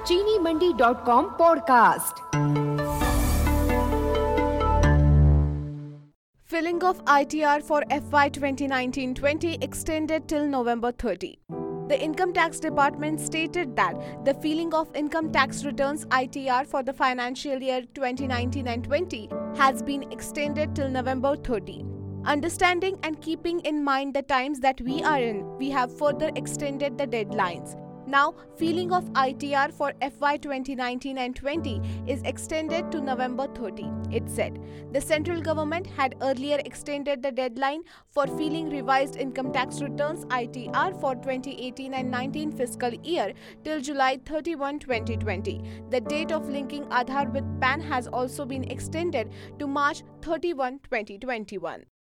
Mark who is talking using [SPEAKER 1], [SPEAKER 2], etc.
[SPEAKER 1] चीनीमंडी.com podcast.
[SPEAKER 2] Filling of ITR for FY 2019-20 extended till November 30. The Income Tax Department stated that the filing of income tax returns ITR for the financial year 2019 and 20 has been extended till November 30. Understanding and keeping in mind the times that we are in, we have further extended the deadlines. Now, filing of ITR for FY 2019 and 20 is extended to November 30, it said. The central government had earlier extended the deadline for filing revised income tax returns ITR for 2018 and 19 fiscal year till July 31, 2020. The date of linking Aadhaar with PAN has also been extended to March 31, 2021.